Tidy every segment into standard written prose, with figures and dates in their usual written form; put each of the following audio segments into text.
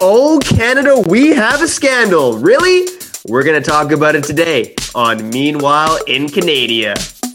Oh, Canada, we have a scandal. Really? We're going to talk about it today on Meanwhile in Canada.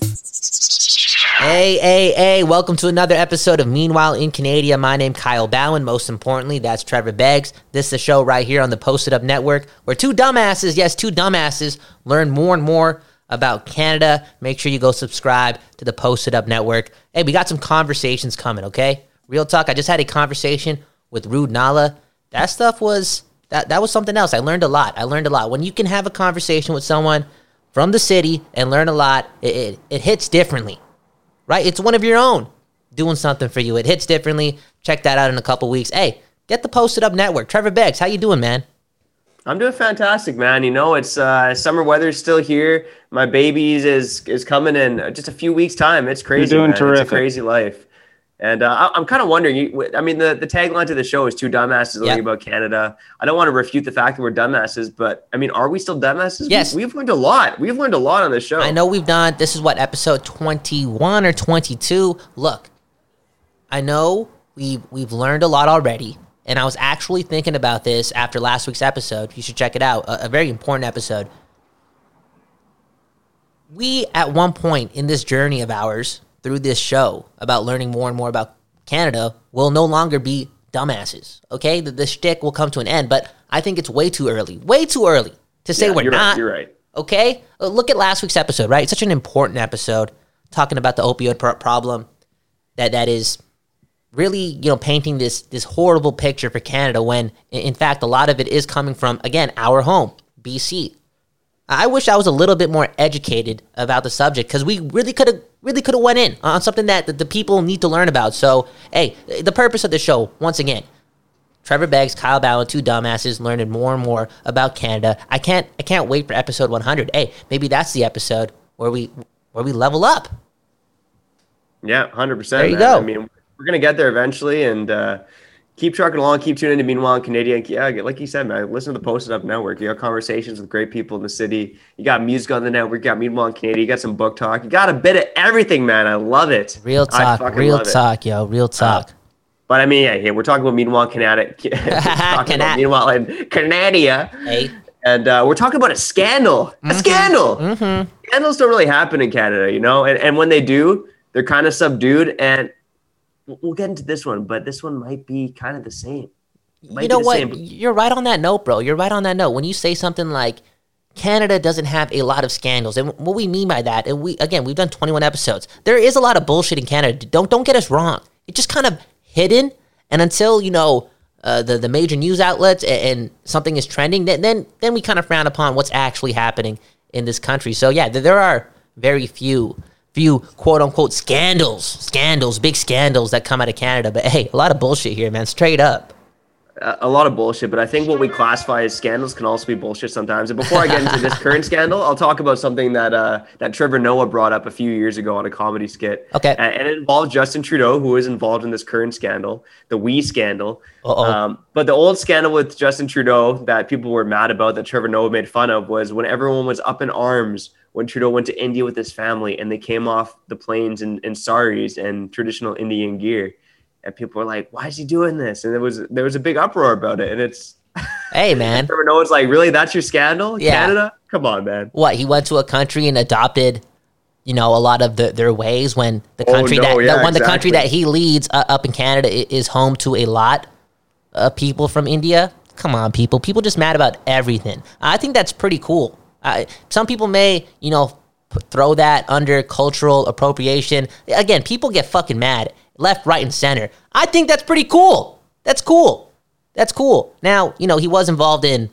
Hey, welcome to another episode of Meanwhile in Canada. My name's Kyle Bowen. Most importantly, that's Trevor Beggs. This is a show right here on the Posted Up Network where two dumbasses, learn more and more about Canada. Make sure you go subscribe to the Posted Up Network. Hey, we got some conversations coming, okay? Real talk, I just had a conversation with Rude Nala. That stuff was, that was something else. I learned a lot. When you can have a conversation with someone from the city and learn a lot, it hits differently, right? It's one of your own doing something for you. It hits differently. Check that out in a couple weeks. Hey, get the Posted Up Network. Trevor Beggs, how you doing, man? I'm doing fantastic, man. You know, it's summer weather's still here. My baby's is coming in just a few weeks' time. It's crazy. You're doing man. terrific. It's a crazy life. And I'm kind of wondering, I mean, the tagline to the show is two dumbasses learning about Canada. I don't want to refute the fact that we're dumbasses, but I mean, are we still dumbasses? Yes. We've learned a lot. We've learned a lot on this show. I know this is what, episode 21 or 22? Look, I know we've learned a lot already, and I was actually thinking about this after last week's episode. You should check it out. A very important episode. We, at one point in this journey of ours, through this show about learning more and more about Canada, will no longer be dumbasses, okay? The shtick will come to an end, but I think it's way too early to say we're not. You're right. Okay? Look at last week's episode, right? It's such an important episode talking about the opioid problem that is really, painting this horrible picture for Canada when, in fact, a lot of it is coming from, again, our home, BC. I wish I was a little bit more educated about the subject because we really could have went in on something that the people need to learn about. So, hey, the purpose of the show, once again, Trevor Beggs, Kyle Bowen, two dumbasses learning more and more about Canada. I can't wait for episode 100. Hey, maybe that's the episode where we level up. Yeah, 100%. There you go. I mean, we're gonna get there eventually, and keep trucking along, keep tuning in to Meanwhile in Canada. Yeah, like you said, man, listen to the Posted Up Network. You got conversations with great people in the city. You got music on the network. You got Meanwhile in Canada. You got some book talk. You got a bit of everything, man. I love it. Real talk, real talk. But I mean, yeah, we're talking about Meanwhile in Canada. Meanwhile in Canada. Hey. And we're talking about a scandal. A scandal. Mm-hmm. Scandals don't really happen in Canada, And when they do, they're kind of subdued. And we'll get into this one, but this one might be kind of the same. You know what? You're right on that note, bro. You're right on that note. When you say something like Canada doesn't have a lot of scandals, and what we mean by that, and we've done 21 episodes. There is a lot of bullshit in Canada. Don't get us wrong. It's just kind of hidden, and until the major news outlets and something is trending, then we kind of frown upon what's actually happening in this country. So yeah, there are very few quote unquote scandals, big scandals that come out of Canada. But hey, a lot of bullshit here, man, straight up. A lot of bullshit, but I think what we classify as scandals can also be bullshit sometimes. And before I get into this current scandal, I'll talk about something that Trevor Noah brought up a few years ago on a comedy skit. Okay. And it involved Justin Trudeau, who is involved in this current scandal, the WE scandal. But the old scandal with Justin Trudeau that people were mad about, that Trevor Noah made fun of, was when everyone was up in arms when Trudeau went to India with his family and they came off the planes in saris and traditional Indian gear. And people were like, why is he doing this? And there was a big uproar about it. And it's... Hey, man. Trevor Noah's like, really? That's your scandal? Yeah. Canada? Come on, man. What, he went to a country and adopted, a lot of their ways when the country the country that he leads up in Canada is home to a lot of people from India? Come on, people. People just mad about everything. I think that's pretty cool. Some people may, throw that under cultural appropriation. Again, people get fucking mad left, right, and center. I think that's pretty cool. That's cool. Now, he was involved in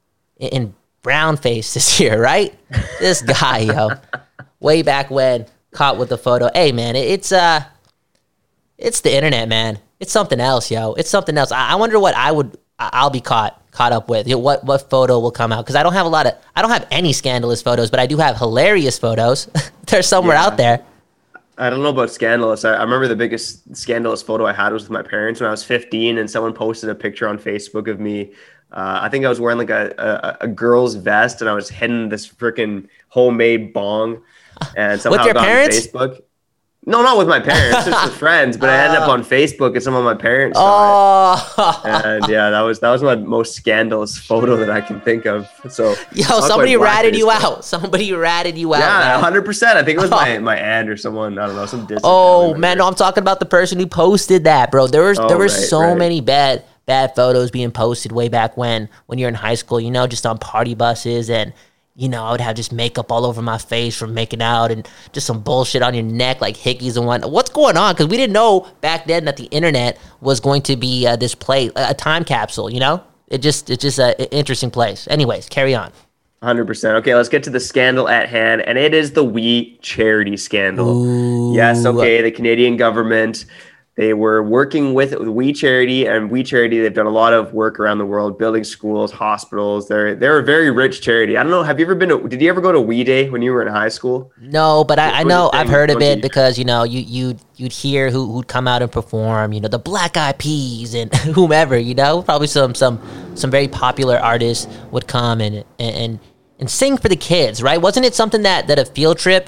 brownface this year, right? This guy, way back when, caught with the photo. Hey, man, it's the internet, man. It's something else, It's something else. I wonder what I'll be caught up with. What photo will come out? Because I don't have any scandalous photos, but I do have hilarious photos. They're somewhere out there. I don't know about scandalous. I remember the biggest scandalous photo I had was with my parents when I was 15, and someone posted a picture on Facebook of me. I think I was wearing like a girl's vest, and I was hitting this freaking homemade bong. And somehow with your got parents? on Facebook. No, not with my parents, just with friends. But I ended up on Facebook and some of my parents saw it. And yeah, that was my most scandalous photo that I can think of. So somebody ratted you out. Somebody ratted you out. Yeah, 100%. I think it was my aunt or someone. I don't know, some distant. Oh man, no, I'm talking about the person who posted that, bro. There were so many bad photos being posted way back when you're in high school. Just on party buses and. I would have just makeup all over my face from making out and just some bullshit on your neck like hickeys and whatnot. What's going on? Because we didn't know back then that the internet was going to be this place, a time capsule, It's just an interesting place. Anyways, carry on. 100%. Okay, let's get to the scandal at hand, and it is the We Charity scandal. Ooh. Yes, okay, the Canadian government, they were working with We Charity, and We Charity, they've done a lot of work around the world, building schools, hospitals. They're a very rich charity. I don't know, did you ever go to We Day when you were in high school? No, but I know I've heard of it because, you'd hear who'd come out and perform, the Black Eyed Peas and whomever, probably some very popular artists would come and sing for the kids, right? Wasn't it something that a field trip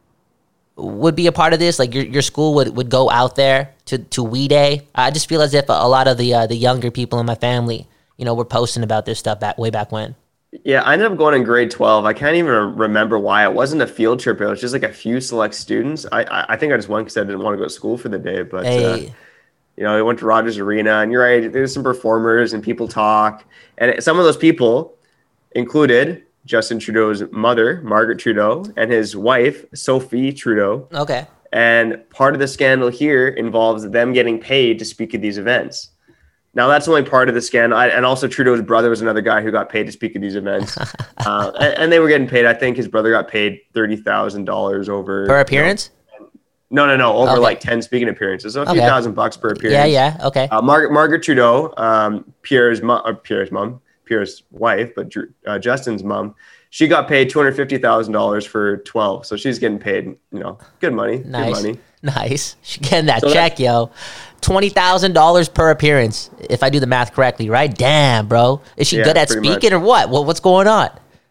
would be a part of this? Like your school would go out there to We Day. I just feel as if a lot of the younger people in my family, were posting about this stuff way back when. Yeah, I ended up going in grade 12. I can't even remember why. It wasn't a field trip. It was just like a few select students. I think I just went because I didn't want to go to school for the day. But, I went to Rogers Arena. And you're right, there's some performers and people talk. And some of those people included Justin Trudeau's mother, Margaret Trudeau, and his wife, Sophie Trudeau. Okay. And part of the scandal here involves them getting paid to speak at these events. Now, that's only part of the scandal. And also Trudeau's brother was another guy who got paid to speak at these events. And they were getting paid. I think his brother got paid $30,000 over. Per appearance? No. Over like 10 speaking appearances. So a few $1,000 per appearance. Yeah. Okay. Margaret Trudeau, Pierre's wife, but Justin's mom, she got paid $250,000 for 12. So she's getting paid, good money. Nice. Good money. Nice. She's getting that check, yo. $20,000 per appearance, if I do the math correctly, right? Damn, bro. Is she good at speaking or what? What's going on?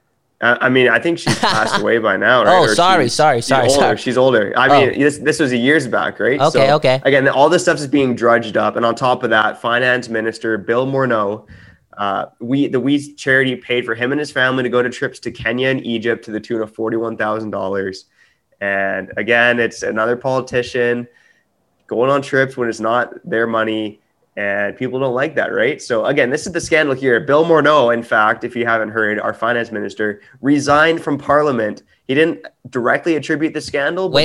I think she's passed away by now, right? Oh, sorry. She's older. I mean, this was years back, right? Okay. Again, all this stuff is being drudged up. And on top of that, Finance Minister Bill Morneau, the We Charity paid for him and his family to go to trips to Kenya and Egypt to the tune of $41,000. And again, it's another politician going on trips when it's not their money, and people don't like that, right? So again, this is the scandal here. Bill Morneau, in fact, if you haven't heard, our finance minister, resigned from Parliament. He didn't directly attribute the scandal. Wait.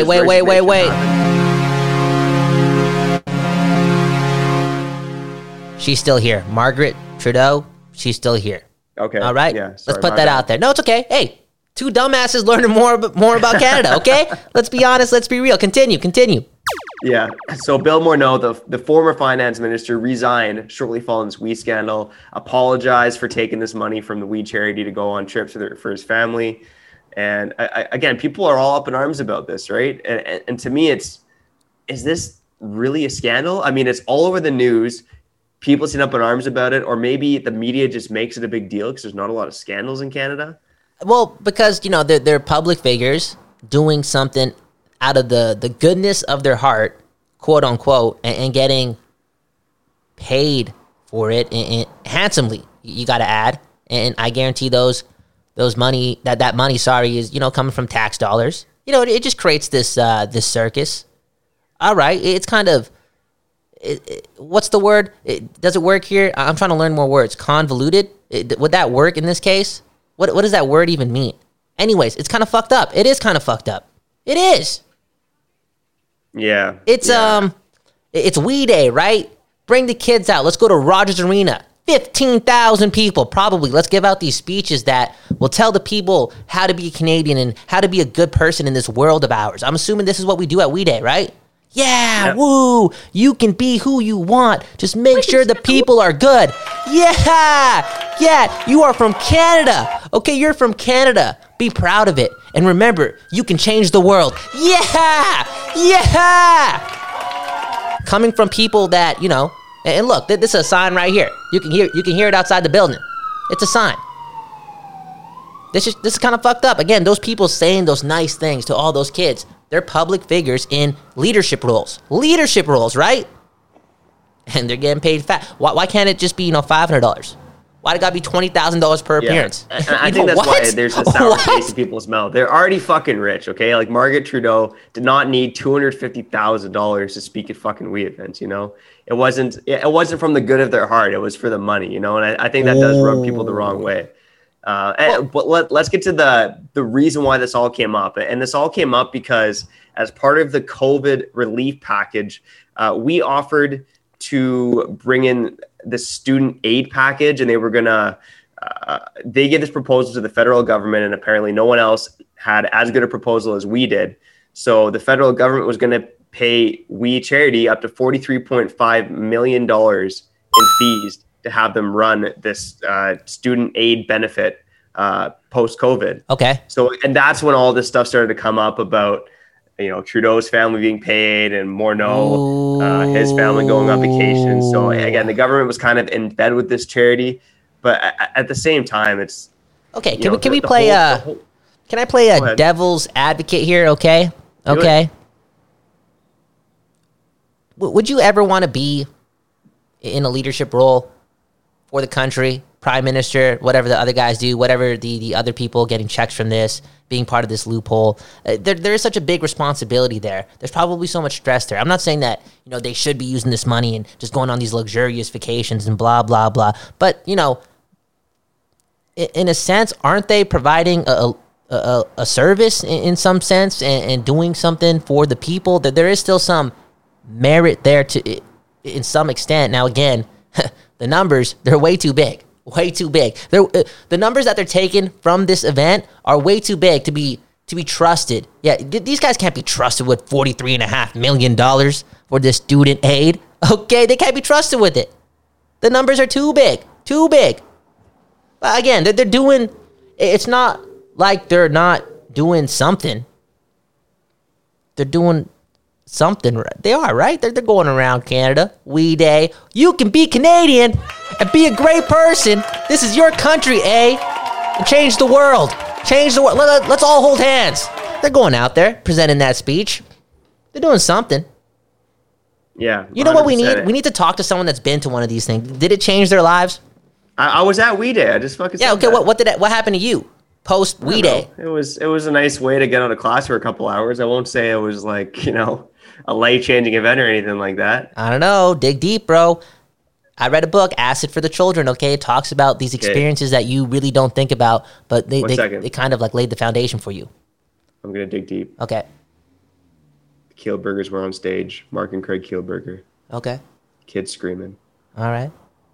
She's still here. Margaret Trudeau, she's still here. Okay. All right. Yeah. Let's put that out there. No, it's okay. Hey, two dumbasses learning more about Canada. Okay. Let's be honest. Let's be real. Continue. Yeah. So Bill Morneau, the former finance minister, resigned shortly following this We scandal, apologized for taking this money from the We Charity to go on trips for his family. And again, people are all up in arms about this, right? And to me, is this really a scandal? I mean, it's all over the news. People seem up in arms about it, or maybe the media just makes it a big deal because there's not a lot of scandals in Canada. Well, because, they're public figures doing something out of the goodness of their heart, quote unquote, and getting paid for it and handsomely, you got to add. And I guarantee those money, that money, is, coming from tax dollars. It just creates this circus. All right. It's kind of, what's the word? Does it work here? I'm trying to learn more words. Convoluted? Would that work in this case? What does that word even mean? Anyways, it's kind of fucked up. It is kind of fucked up. It is. Yeah. It's We Day, right? Bring the kids out. Let's go to Rogers Arena. 15,000 people, probably. Let's give out these speeches that will tell the people how to be a Canadian and how to be a good person in this world of ours. I'm assuming this is what we do at We Day, right? Yeah, woo! You can be who you want. Just make sure the people are good. Yeah, you are from Canada. Okay, you're from Canada. Be proud of it. And remember, you can change the world. Yeah! Coming from people that, and look, this is a sign right here. You can hear it outside the building. It's a sign. This is kind of fucked up. Again, those people saying those nice things to all those kids. They're public figures in leadership roles, right? And they're getting paid fat. Why can't it just be, $500? Why it got to be $20,000 per appearance? And I think that's why there's a sour taste in people's mouth. They're already fucking rich, okay? Like Margaret Trudeau did not need $250,000 to speak at fucking WE events, It wasn't from the good of their heart. It was for the money, And I think that does rub people the wrong way. But let's get to the reason why this all came up. And this all came up because as part of the COVID relief package, we offered to bring in the student aid package, and they were gonna they gave this proposal to the federal government, and apparently no one else had as good a proposal as we did. So the federal government was going to pay WE Charity up to $43.5 million in fees to have them run this student aid benefit post-COVID. Okay. So, and that's when all this stuff started to come up about Trudeau's family being paid and Morneau, his family going on vacation. So again, the government was kind of in bed with this charity, but at the same time, it's okay. Can we play? Can I play a devil's advocate here? Okay. Okay. Would you ever want to be in a leadership role for the country, prime minister, whatever the other guys do, whatever the other people getting checks from this, being part of this loophole? There is such a big responsibility there. There's probably so much stress there. I'm not saying that, they should be using this money and just going on these luxurious vacations and blah, blah, blah. But, in a sense, aren't they providing a service in some sense and doing something for the people? That there is still some merit there in some extent. Now, again, the numbers, they're way too big. Way too big. The numbers that they're taking from this event are way too big to be trusted. Yeah, these guys can't be trusted with $43.5 million for this student aid. Okay, they can't be trusted with it. The numbers are too big. Too big. But again, they're doing... It's not like they're not doing something. They're doing something. They are, right? They're going around Canada. WE Day. You can be Canadian and be a great person. This is your country, And change the world. Change the world. Let's all hold hands. They're going out there, presenting that speech. They're doing something. Yeah. 100%. You know what we need? We need to talk to someone that's been to one of these things. Did it change their lives? I was at WE Day. I just fucking yeah. Okay. That. What happened to you post WE Day? It was a nice way to get out of class for a couple hours. I won't say it was like a life-changing event or anything like that. I don't know. Dig deep, bro. I read a book, Acid for the Children, okay? It talks about these experiences that you really don't think about, but they kind of like laid the foundation for you. I'm going to dig deep. Okay. The Kielburgers were on stage. Mark and Craig Kielburger. Okay. Kids screaming. All right.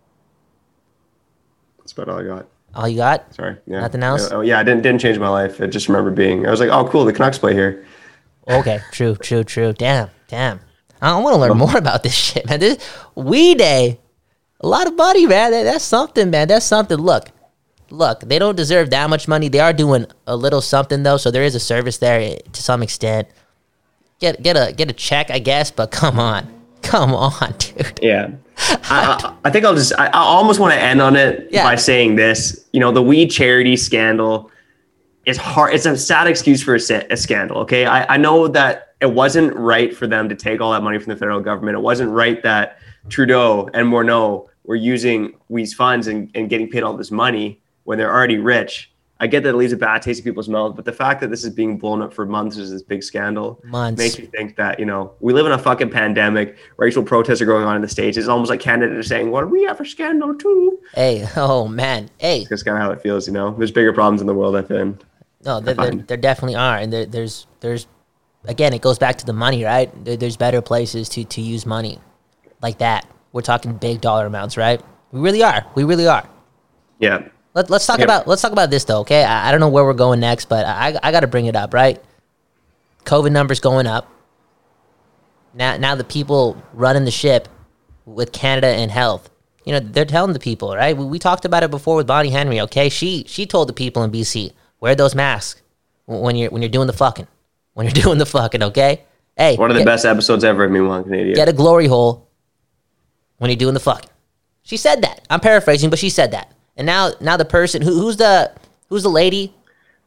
That's about all I got. All you got? Sorry. Yeah. Nothing else? Oh, yeah, I didn't change my life. I just remember I was like, oh, cool, the Canucks play here. Okay, true. Damn. I want to learn more about this shit, man. This WE Day, a lot of money, man. That's something, man. That's something. Look, they don't deserve that much money. They are doing a little something, though, so there is a service there to some extent. Get a check, I guess, but come on, dude. Yeah. I think I almost want to end on it by saying this. The WE Charity scandal is hard. It's a sad excuse for a scandal. Okay. I know that it wasn't right for them to take all that money from the federal government. It wasn't right that Trudeau and Morneau were using WE's funds and getting paid all this money when they're already rich. I get that it leaves a bad taste in people's mouths, but the fact that this is being blown up for months as this big scandal makes me think that, we live in a fucking pandemic. Racial protests are going on in the States. It's almost like Canada is saying, well, we have a scandal too. Hey, oh man. Hey. That's kind of how it feels, There's bigger problems in the world, I think. No, there definitely are. And there's again, it goes back to the money, right? There's better places to use money like that. We're talking big dollar amounts, right? We really are. Yeah. Let's talk about this though, okay? I don't know where we're going next, but I got to bring it up, right? COVID numbers going up. Now the people running the ship with Canada and health, they're telling the people, right? We talked about it before with Bonnie Henry, okay? She told the people in BC, wear those masks when you're doing the fucking. When you're doing the fucking, okay? Hey, one of the best episodes ever of Meanwhile in Canada. Get a glory hole when you're doing the fucking. She said that. I'm paraphrasing, but she said that. And now the person who's the lady?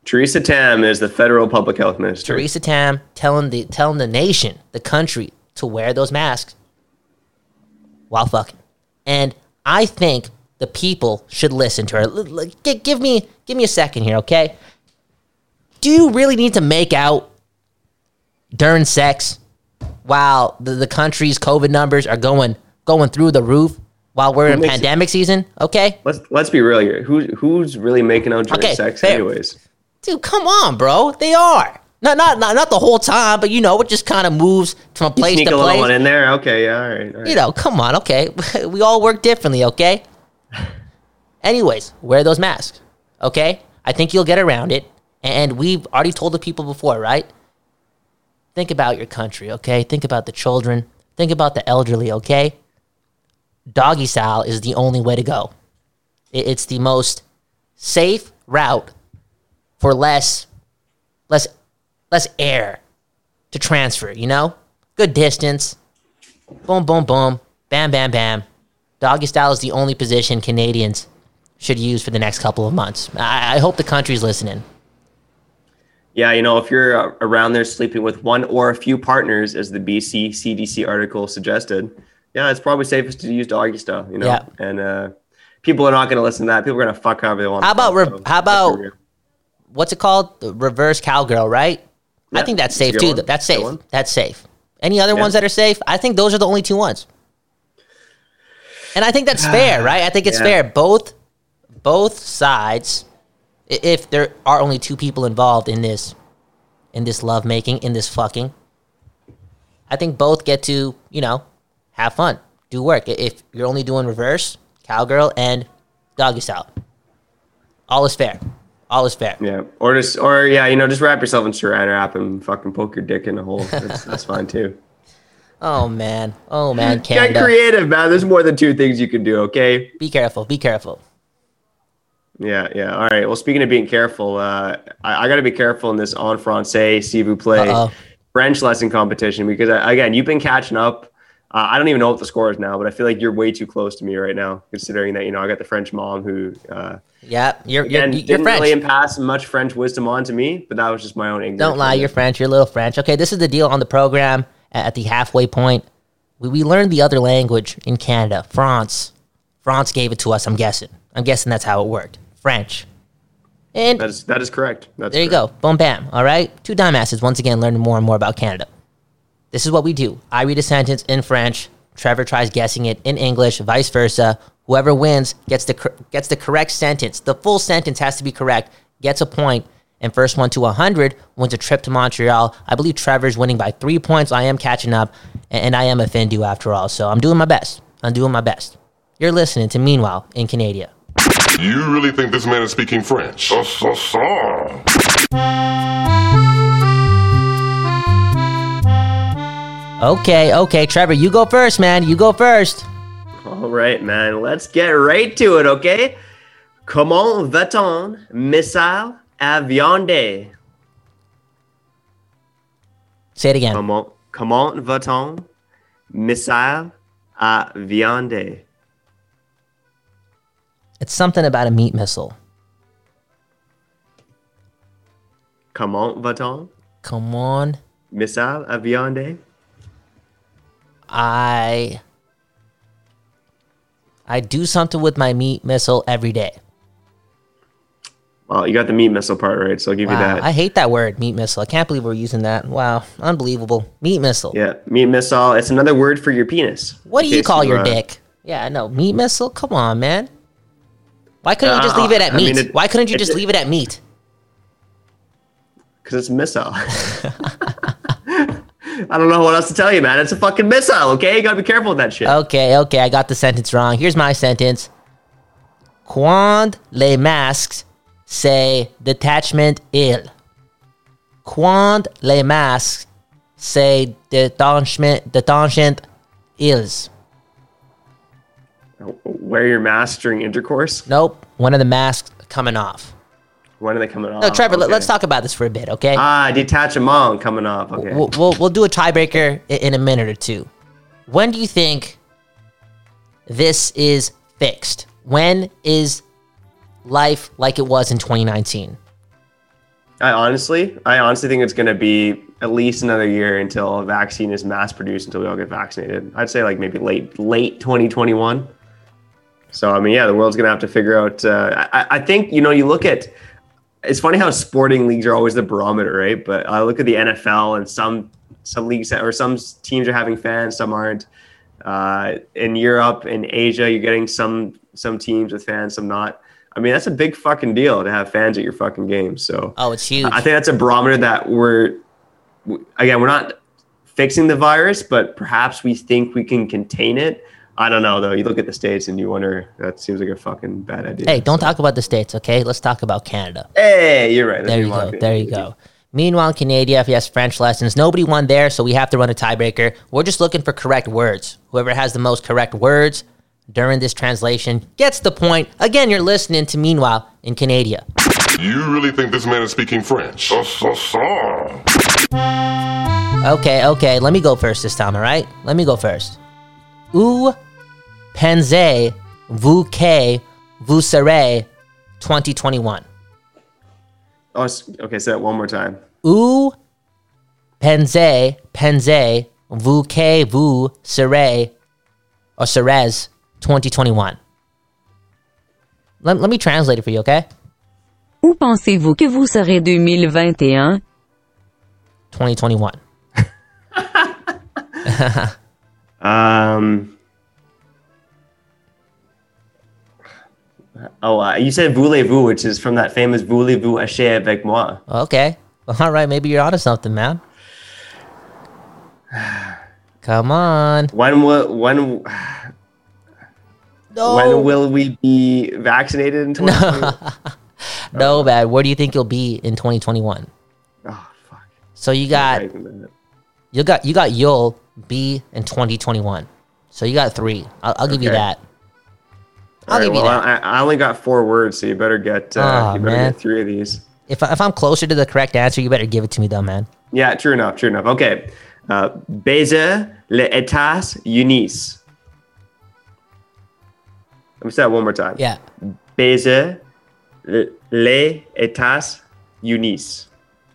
Theresa Tam is the federal public health minister. Theresa Tam telling the nation, the country, to wear those masks while fucking. And I think the people should listen to her. Give me a second here, okay? Do you really need to make out during sex while the country's COVID numbers are going through the roof while we're in pandemic season? Okay. Let's be real here. Who's really making out during sex, fair. Anyways? Dude, come on, bro. They are not the whole time, but it just kind of moves from a place to place. Sneak a little one in there. Okay, yeah, all right. Come on. Okay, we all work differently. Okay. Anyways, wear those masks. Okay, I think you'll get around it, and we've already told the people before, right? Think about your country. Okay, think about the children. Think about the elderly. Okay. Doggy style is the only way to go. It's the most safe route for less air to transfer, Good distance. Boom, boom, boom. Bam, bam, bam. Doggy style is the only position Canadians should use for the next couple of months. I hope the country's listening. Yeah, if you're around there sleeping with one or a few partners, as the BC CDC article suggested, yeah, it's probably safest to use doggy style, Yeah. And people are not going to listen to that. People are going to fuck however they want. How about what's it called? The reverse cowgirl, right? Yeah, I think that's safe too. That's safe. That's safe. Any other ones that are safe? I think those are the only two ones. And I think that's fair, right? I think it's fair. Both sides, if there are only two people involved in this lovemaking, in this fucking, I think both get to, have fun, do work. If you're only doing reverse, cowgirl, and doggy style, all is fair. All is fair. Yeah, just wrap yourself in Saran wrap and fucking poke your dick in a hole. That's fine too. Oh man, Canada. Get creative, man. There's more than two things you can do. Okay. Be careful. Yeah. All right. Well, speaking of being careful, I got to be careful in this en français, s'il vous plaît, French lesson competition because again, you've been catching up. I don't even know what the score is now, but I feel like you're way too close to me right now, considering that I got the French mom who. You're didn't French. Really pass much French wisdom on to me, but that was just my own English. Don't lie, you're French. You're a little French. Okay, this is the deal on the program. At the halfway point, we learned the other language in Canada, France. France gave it to us. I'm guessing that's how it worked. French. And that is correct. There you go. Boom, bam. All right. Two dumbasses once again learning more and more about Canada. This is what we do. I read a sentence in French. Trevor tries guessing it in English, vice versa. Whoever wins gets the correct sentence. The full sentence has to be correct, gets a point, and first one to 100 wins a trip to Montreal. I believe Trevor's winning by 3 points. I am catching up, and I am a Findu after all, so I'm doing my best. You're listening to Meanwhile in Canada. You really think this man is speaking French? Okay, Trevor, you go first, man. You go first. All right, man. Let's get right to it, okay? Comment va-t-on, missile à viande? Say it again. Comment va-t-on, missile à viande? It's something about a meat missile. Comment va-t-on? Comment? Missile à viande? I do something with my meat missile every day. Well, you got the meat missile part right, so I'll give you that. I hate that word, meat missile. I can't believe we're using that. Wow, unbelievable. Meat missile. Yeah, meat missile. It's another word for your penis. What do you call your dick? Yeah, no, meat missile? Come on, man. Why couldn't you just leave it at meat? Why couldn't you just leave it at meat? Because it's a missile. I don't know what else to tell you, man. It's a fucking missile, okay? You gotta be careful with that shit. Okay, I got the sentence wrong. Here's my sentence. Quand les masques se détachent ils. Quand les masques se détachent ils. Wear your mask during intercourse? Nope. When are the masks coming off? When are they coming off? No, Trevor, let's talk about this for a bit, okay? Detachement coming off. Okay. We'll do a tiebreaker in a minute or two. When do you think this is fixed? When is life like it was in 2019? I honestly think it's going to be at least another year until a vaccine is mass produced, until we all get vaccinated. I'd say like maybe late 2021. So, I mean, yeah, the world's going to have to figure out. I think, you look at, it's funny how sporting leagues are always the barometer, right? But I look at the NFL and some leagues or some teams are having fans, some aren't. In Europe, in Asia, you're getting some teams with fans, some not. I mean, that's a big fucking deal to have fans at your fucking games. So, it's huge. I think that's a barometer that we're not fixing the virus, but perhaps we think we can contain it. I don't know, though. You look at the States and you wonder, that seems like a fucking bad idea. Hey, don't talk about the States, okay? Let's talk about Canada. Hey, you're right. There you go. Meanwhile, in Canada, if he has French lessons, nobody won there, so we have to run a tiebreaker. We're just looking for correct words. Whoever has the most correct words during this translation gets the point. Again, you're listening to Meanwhile in Canada. You really think this man is speaking French? Okay. Let me go first this time, all right? Let me go first. Où pensez-vous que vous serez 2021? Oh, okay, say that one more time. Où pensez-vous que vous serez 2021? Let me translate it for you, okay? Où pensez-vous que vous serez 2021? 2021. You said voulez-vous, which is from that famous voulez-vous acheter avec moi. Okay. All right, maybe you're onto something, man. Come on. When will we be vaccinated in 2021? No, man. Where do you think you'll be in 2021? Oh, fuck. So you got you'll be in 2021. So you got 3. I'll give you that. I'll give you that. I only got 4 words, so you better get get 3 of these. If I'm closer to the correct answer, you better give it to me, though, man. Yeah, true enough. Okay. Baiser les États-Unis. Let me say that one more time. Yeah. Baiser les États-Unis.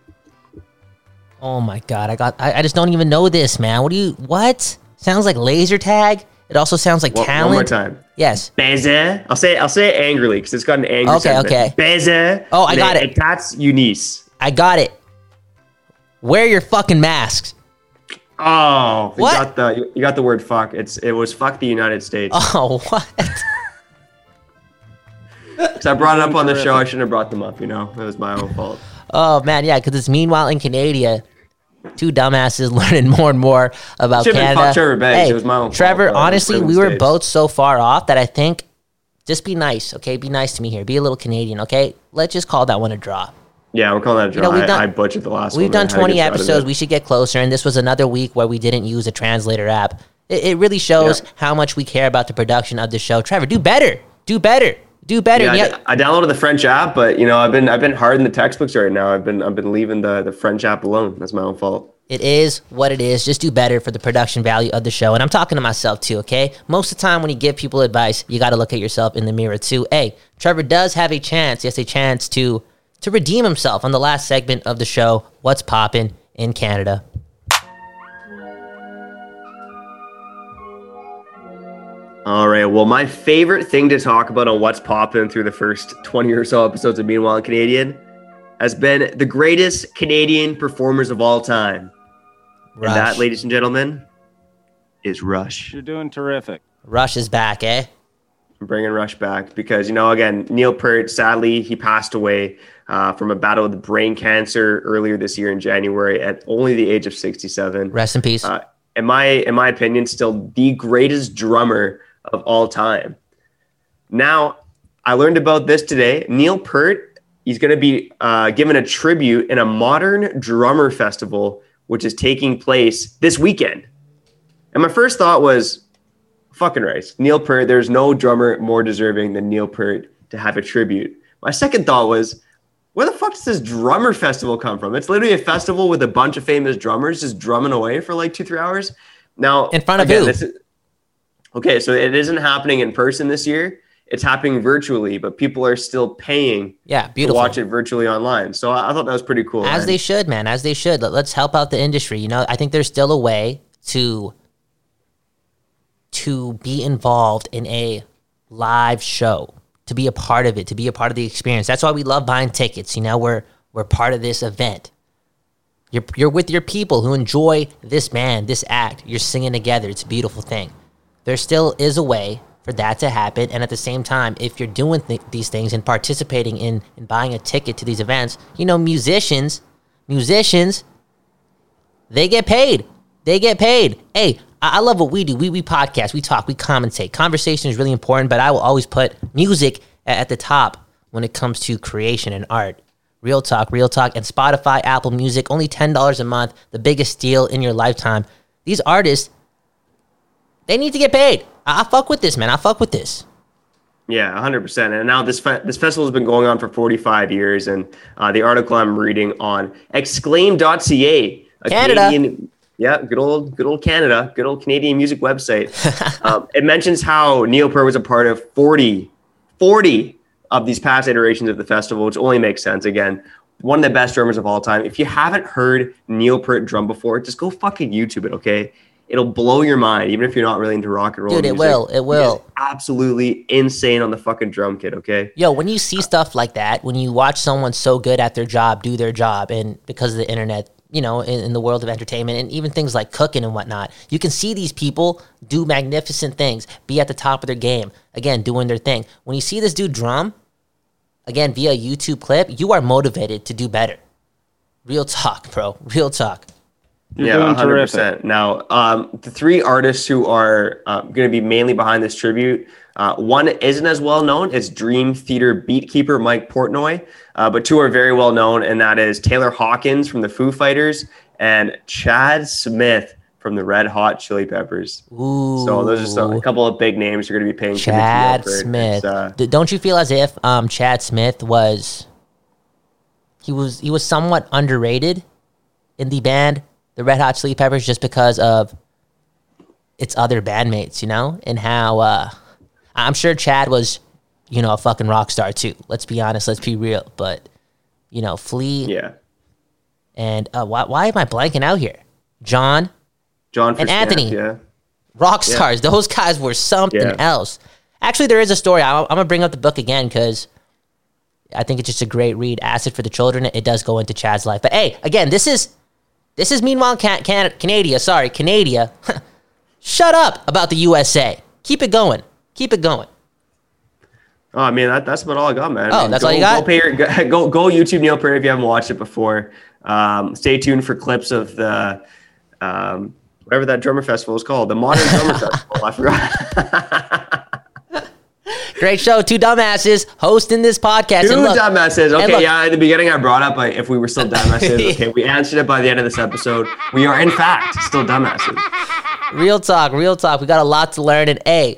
Oh my God, I just don't even know this, man. What? Sounds like laser tag. It also sounds like talent. One more time. Yes. Baiser. I'll say it angrily because it's got an angry sentiment. Okay. Baiser. Oh, I got it. États-Unis. I got it. Wear your fucking masks. Oh, what? You got the word fuck. It was fuck the United States. Oh, what? So I brought it up on the show. I shouldn't have brought them up. It was my own fault. Oh man, yeah, because it's Meanwhile in Canada. 2 dumbasses learning more and more about Canada. Trevor Beggs. Hey, it was my own Trevor, fault, honestly, we were both so far off that I think just be nice, okay? Be nice to me here. Be a little Canadian, okay? Let's just call that one a draw. Yeah, we're calling that a draw. I butchered the last one. We've done 20 episodes. We should get closer, and this was another week where we didn't use a translator app. It really shows how much we care about the production of the show. Trevor, do better. Yeah, I downloaded the French app, but I've been hard in the textbooks right now. I've been leaving the French app alone. That's my own fault. It is what it is. Just do better for the production value of the show. And I'm talking to myself too, okay? Most of the time when you give people advice, you got to look at yourself in the mirror too. Hey, Trevor does have a chance to redeem himself on the last segment of the show, What's Poppin' in Canada. All right. Well, my favorite thing to talk about on What's Poppin' through the first 20 or so episodes of Meanwhile in Canadian has been the greatest Canadian performers of all time. Rush. And that, ladies and gentlemen, is Rush. You're doing terrific. Rush is back, eh? I'm bringing Rush back because, again, Neil Peart, sadly, he passed away from a battle with brain cancer earlier this year in January at only the age of 67. Rest in peace. In my opinion, still the greatest drummer of all time. Now, I learned about this today. Neil Peart, he's going to be given a tribute in a modern drummer festival, which is taking place this weekend. And my first thought was, fucking right. Neil Peart, there's no drummer more deserving than Neil Peart to have a tribute. My second thought was, where the fuck does this drummer festival come from? It's literally a festival with a bunch of famous drummers just drumming away for like 2-3 hours. Now, in front of who? Okay, so it isn't happening in person this year. it's happening virtually, but people are still paying beautiful. to watch it virtually online. So I thought that was pretty cool. As they should, man. As they should. Let's help out the industry. You know, I think there's still a way to be involved in a live show, to be a part of it, to be a part of the experience. That's why we love buying tickets. You know, we're part of this event. You're with your people who enjoy this band, this act. You're singing together. It's a beautiful thing. There still is a way for that to happen. And at the same time, if you're doing these things and participating in buying a ticket to these events, you know, musicians, they get paid. They get paid. Hey, I love what we do. We podcast, we talk, we commentate. Conversation is really important, but I will always put music at the top when it comes to creation and art. Real talk. And Spotify, Apple Music, only $10 a month, the biggest deal in your lifetime. These artists, they need to get paid. I fuck with this, man. I fuck with this. Yeah, 100%. And now this festival has been going on for 45 years. And the article I'm reading on exclaim.ca, Canada. Good old Canada, good old Canadian music website. It mentions how Neil Peart was a part of 40 of these past iterations of the festival, which only makes sense. Again, one of the best drummers of all time. If you haven't heard Neil Peart drum before, just go fucking YouTube it, okay? It'll blow your mind, even if you're not really into rock and roll. Dude, music. It will. Absolutely insane on the fucking drum kit, okay? Yo, when you see stuff like that, when you watch someone so good at their job do their job, and because of the internet, you know, in the world of entertainment and even things like cooking and whatnot, you can see these people do magnificent things, be at the top of their game, again, doing their thing. When you see this dude drum, again, via YouTube clip, you are motivated to do better. Real talk, bro. Real talk. Yeah, 100%. Now, the three artists who are going to be mainly behind this tribute, one isn't as well known as Dream Theater beatkeeper Mike Portnoy, but two are very well known, and that is Taylor Hawkins from the Foo Fighters and Chad Smith from the Red Hot Chili Peppers. Ooh. So those are just a couple of big names you're going to be paying tribute to. Chad Smith. Don't you feel as if Chad Smith was somewhat underrated in the band, the Red Hot Chili Peppers, just because of its other bandmates, you know, and how I'm sure Chad was, you know, a fucking rock star too. Let's be honest, let's be real. But, you know, Flea. Yeah. And why am I blanking out here? John and Anthony. Yeah. Rock stars. Yeah. Those guys were something else. Actually, there is a story. I'm going to bring up the book again because I think it's just a great read. Acid for the Children. It does go into Chad's life. But hey, again, this is Meanwhile Canada. Sorry, Canada. Shut up about the USA. Keep it going. Oh, I mean, that's about all I got, man. Oh, that's all you got? Go YouTube Neil Peart if you haven't watched it before. Stay tuned for clips of the whatever that drummer festival is called, the Modern Drummer Festival. I forgot. Great show. Two dumbasses hosting this podcast. Two dumbasses. Okay, at the beginning I brought up if we were still dumbasses. Okay, we answered it by the end of this episode. We are, in fact, still dumbasses. Real talk. We got a lot to learn.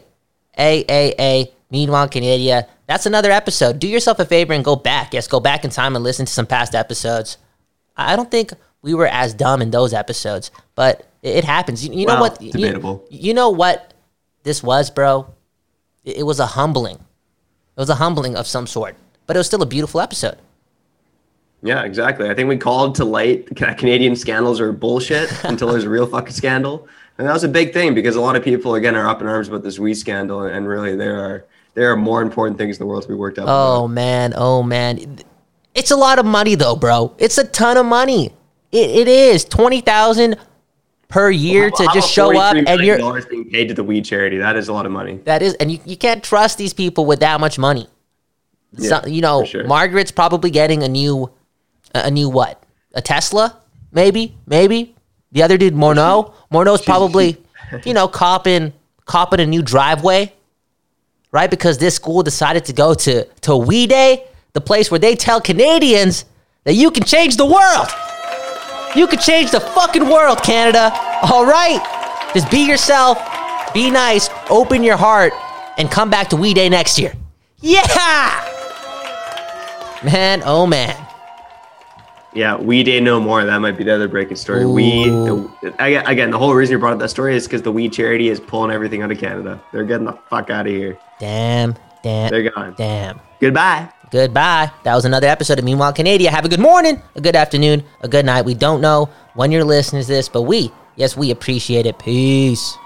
And Meanwhile Canada. That's another episode. Do yourself a favor and go back. Yes, go back in time and listen to some past episodes. I don't think we were as dumb in those episodes, but it happens. You know what? Debatable. You know what this was, bro? It was a humbling. It was a humbling of some sort, but it was still a beautiful episode. Yeah, exactly. I think we called to light Canadian scandals are bullshit until there's a real fucking scandal. And that was a big thing because a lot of people, again, are up in arms about this weed scandal. And really, there are more important things in the world to be worked out. Oh, man. It's a lot of money, though, bro. It's a ton of money. It is. $20,000 per year to just show up, and you're being paid to the weed charity. That is a lot of money. That is, and you can't trust these people with that much money. Yeah, you know, sure. Margaret's probably getting a new what? A Tesla? Maybe. The other dude, Morneau's probably, you know, copping a new driveway, right? Because this school decided to go to We Day, the place where they tell Canadians that you can change the world. You can change the fucking world, Canada. All right? Just be yourself, be nice, open your heart, and come back to We Day next year. Yeah! Man, oh man. Yeah, We Day No More. That might be the other breaking story. Again, the whole reason you brought up that story is because the weed charity is pulling everything out of Canada. They're getting the fuck out of here. Damn. Damn. They're gone. Damn. Goodbye. Goodbye. That was another episode of Meanwhile Canada. Have a good morning, a good afternoon, a good night. We don't know when you're listening to this, but we appreciate it. Peace.